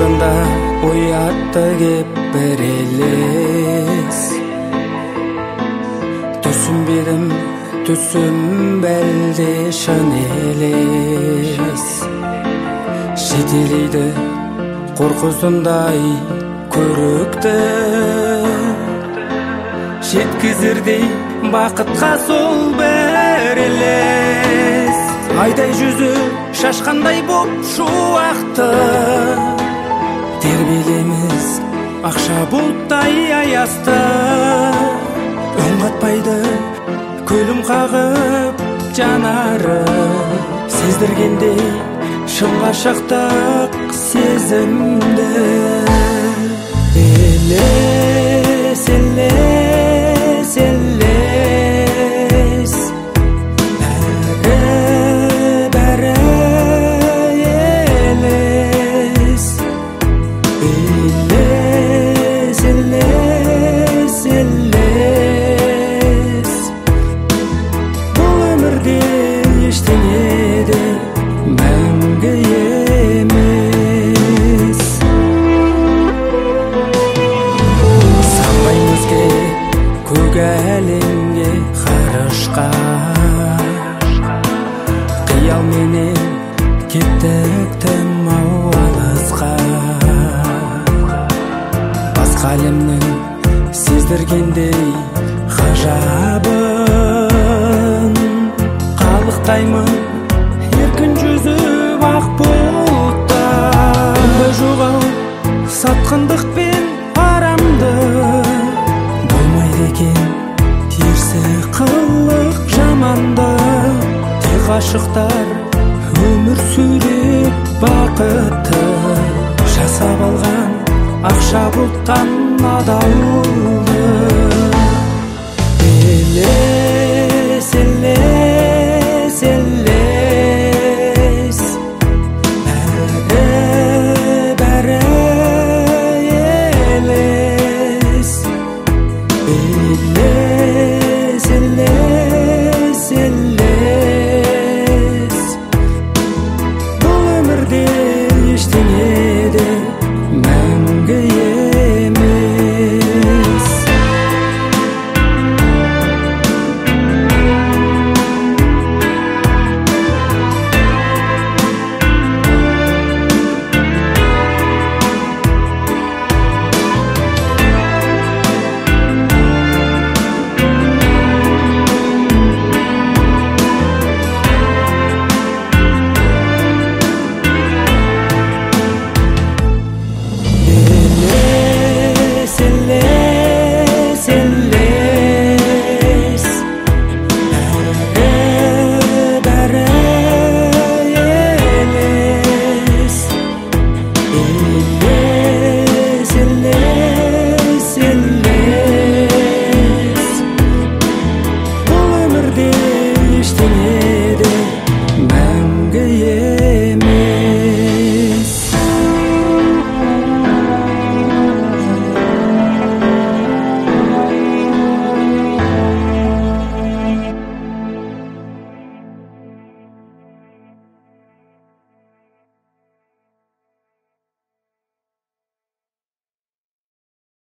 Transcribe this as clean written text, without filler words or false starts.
алдында уятты кеп бір елес. Түсінбедім, түсім бәлде шын елес. Жетелейді қорқысындай көрікті, жеткізердей бақытқа сол бір елес. Айдай жүзі шашқандай боп шуақты, тербелеміз ақша бұлттай аясты. Үн қатпайды көлім қағып жанары, сездіргендей шын ғашықтық сезімді. Елес, елес, елес, бәрі елес. Елес, елес, елес. Бұл өмірде ештеңе де мәңгі емес. Самғаймыз керек көк әлемге ғарышқа, қиялменен кеттік тым алысқа. Басқа әлемнің сездіргендей ғажабын, қалықтаймын еркін жүзіп ақ бұлтта. Жоғал сатқындық пен арамды, болмайды екен терсі қылық жаманды. Тек ғашықтар өмір сүріп бақытты, жасап алған ақша бұлттан адалды. Елес, елес, елес, бәрі елес. Елес, елес, елес. Бұл өмірде ештеңе